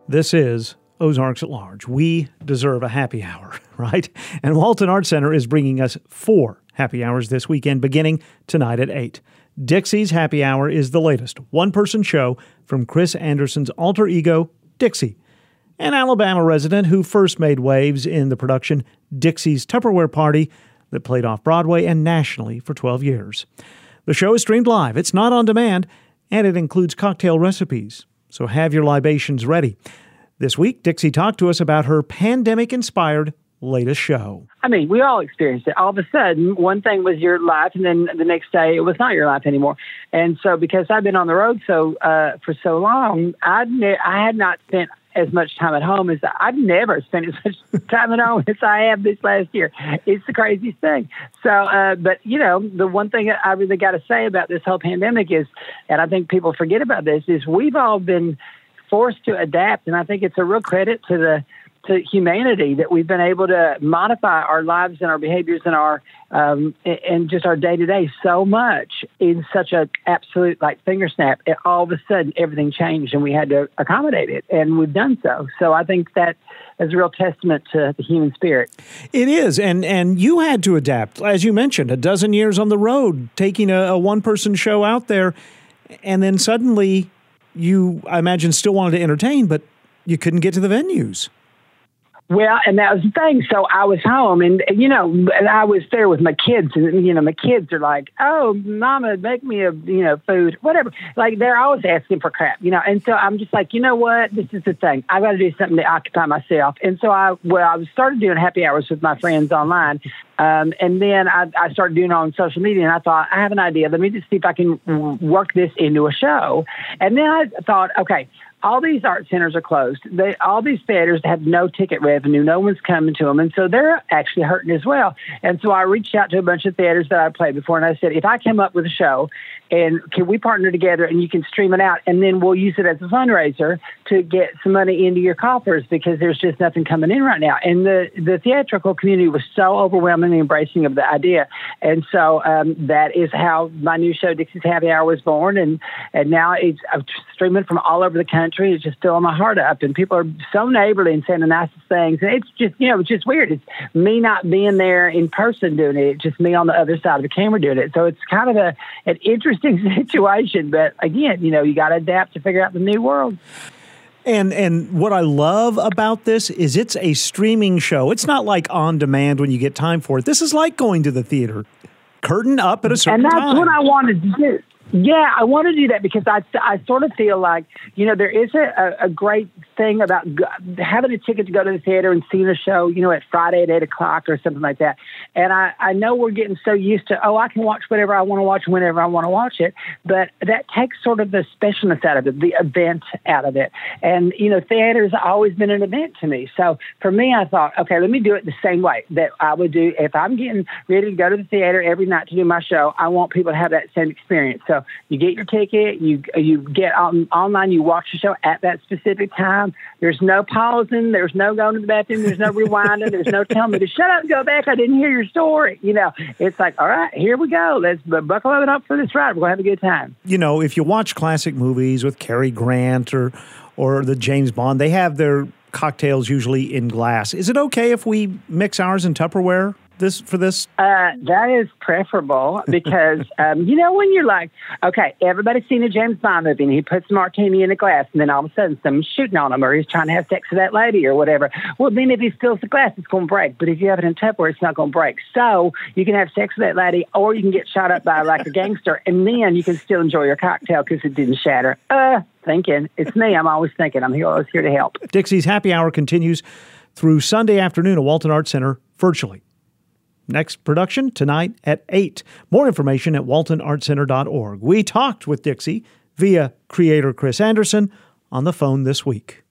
This is Ozarks at Large. We deserve a happy hour, right? And Walton Arts Center is bringing us 4 happy hours this weekend, beginning tonight at 8. Dixie's Happy Hour is the latest one-person show from Chris Anderson's alter ego, Dixie, an Alabama resident who first made waves in the production Dixie's Tupperware Party that played off-Broadway and nationally for 12 years. The show is streamed live. It's not on demand, and it includes cocktail recipes. So have your libations ready. This week, Dixie talked to us about her pandemic-inspired latest show. I mean, we all experienced it. All of a sudden, one thing was your life, and then the next day, it was not your life anymore. And so because I've been on the road for so long, I had not spent as much time at home as I've never spent as much time at home as I have this last year. It's the craziest thing. So, but you know, the one thing I really got to say about this whole pandemic is, and I think people forget about this, is we've all been forced to adapt. And I think it's a real credit to humanity that we've been able to modify our lives and our behaviors and our and just our day to day so much in such a absolute finger snap. All of a sudden, everything changed, and we had to accommodate it, and we've done so. So I think that is a real testament to the human spirit. It is, and you had to adapt, as you mentioned, a dozen years on the road, taking a one-person show out there, and then suddenly you, I imagine, still wanted to entertain, but you couldn't get to the venues. Well, and that was the thing. So I was home, and and I was there with my kids, and my kids are like, "Oh, Mama, make me a food, whatever." Like they're always asking for crap, And so I'm just like, you know what? This is the thing. I got to do something to occupy myself. And so I started doing happy hours with my friends online, and then I started doing it on social media. And I thought, I have an idea. Let me just see if I can work this into a show. And then I thought, okay, all these art centers are closed. All these theaters have no ticket revenue. No one's coming to them. And so they're actually hurting as well. And so I reached out to a bunch of theaters that I played before, and I said, if I come up with a show, and can we partner together and you can stream it out, and then we'll use it as a fundraiser to get some money into your coffers because there's just nothing coming in right now. And the theatrical community was so overwhelmingly embracing of the idea. And so that is how my new show, Dixie's Happy Hour, was born. And now it's streaming from all over the country. It's just filling my heart up. And people are so neighborly and saying the nicest things. And it's just, it's just weird. It's me not being there in person doing it. It's just me on the other side of the camera doing it. So it's kind of an interesting situation, but again, you got to adapt to figure out the new world. And what I love about this is it's a streaming show. It's not like on demand when you get time for it. This is like going to the theater, curtain up at a certain time. And that's what I wanted to do. Yeah, I want to do that because I sort of feel like, there is a great thing about having a ticket to go to the theater and seeing a show, at Friday at 8 o'clock or something like that. And I know we're getting so used to, I can watch whatever I want to watch whenever I want to watch it. But that takes sort of the specialness out of it, the event out of it. And, theater's always been an event to me. So for me, I thought, okay, let me do it the same way that I would do if I'm getting ready to go to the theater every night to do my show. I want people to have that same experience. So you get your ticket, you get online, you watch the show at that specific time. There's no pausing, there's no going to the bathroom, there's no rewinding, there's no telling me to shut up and go back, I didn't hear your story. It's like, all right, here we go. Let's buckle up for this ride. We're going to have a good time. If you watch classic movies with Cary Grant or the James Bond, they have their cocktails usually in glass. Is it okay if we mix ours in Tupperware? For this? That is preferable because, when you're like, okay, everybody's seen a James Bond movie and he puts a martini in a glass and then all of a sudden someone's shooting on him or he's trying to have sex with that lady or whatever. Well, then if he spills the glass, it's going to break. But if you have it in Tupperware, it's not going to break. So you can have sex with that lady or you can get shot up by a gangster and then you can still enjoy your cocktail because it didn't shatter. Thinking. It's me. I'm always thinking. I'm always here to help. Dixie's Happy Hour continues through Sunday afternoon at Walton Arts Center virtually. Next production tonight at 8. More information at waltonartscenter.org. We talked with Dixie via creator Chris Anderson on the phone this week.